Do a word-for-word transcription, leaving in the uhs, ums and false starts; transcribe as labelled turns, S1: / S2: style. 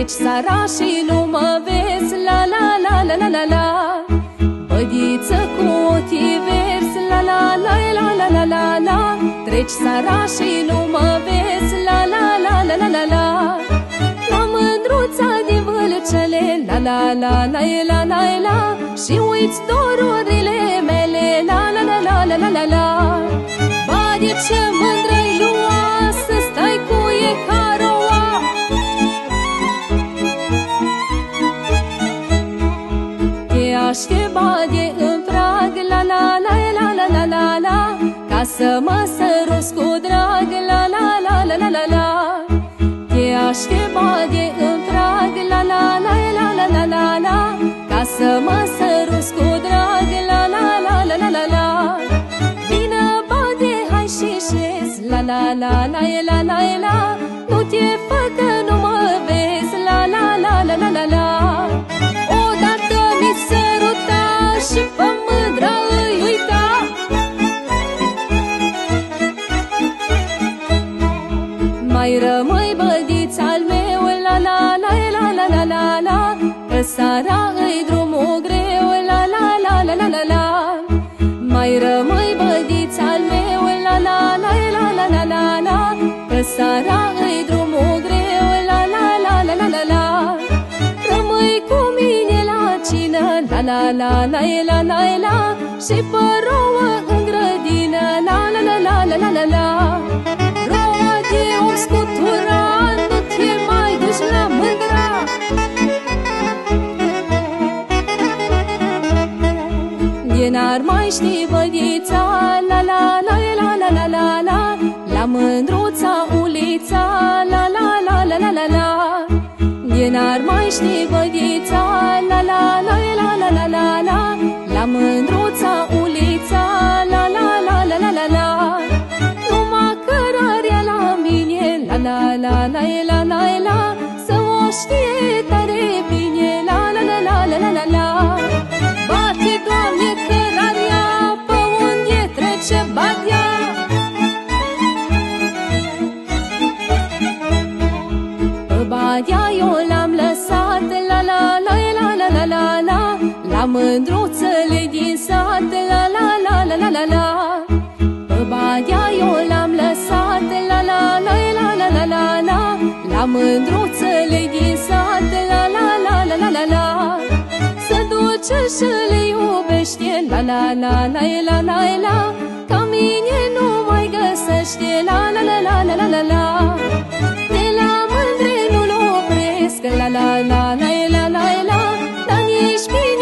S1: Treci țara și nu mă vezi, la la la la la la la. Bădiță cu ochii verzi, la la la la la la la la. Treci țara și nu mă vezi, la la la la la la la. La mândruța din Vâlcele, la la la la la la la. Și uiți dorurile mele, la la la la la la la la. Badie ce mândră-i lua, să stai cu Ecaroa. Cheașche badie în prag, la la la la la la la la. Ca să mă sărus cu drag, la la la la la la la. Cheașche badie în prag, la la la la la la la la. Ca să mă sărus cu drag, la la la la la la la. Vină badie, hai și șez, la la la la la la la. Nu te fă că nu mă vezi, la la la la la la la. Odată mi săruta și pe mândra îi uita. Mai rămâi bădiț-al meu, la la la la la la la la. Că seara îi drumul greu, la la la la la la la. Mai rămâi bădiț-al meu, la la la la la la la la. Că seara îi drumul greu, la la la la la la la. Rămâi cu mine la cină, la la la la la la la. Și pe rouă în grădină, la la la la la la la la. Roa de om scutura, nu te mai duci la mândra. De n-ar mai ști bădița, la la la la la la la la. La mândruța ulița, la la la la la la la. De n-ar mai ști bădița, la la la la la la la la. La mândruța ulița, la la la la la la la. Numai cărarea la mine, la la la la la la la. Să o știe tare bine, la la la la la la la la. Bate, Doamne, cărarea, pe unde trece badia. Pe badia eu l-am lăsat, la la la la la la la la. La mândruțele din sat, la la la la la la la. Pe badia eu l-am lăsat, la la la la la la la la. La mândruțele din sat, la la la la la la la. Să duce și le iubește, la la la la la la la. Ca mine nu mai găsește, la la la la la la la la. De la mândre nu-l opresc, la la la la la la la. Dar nici bine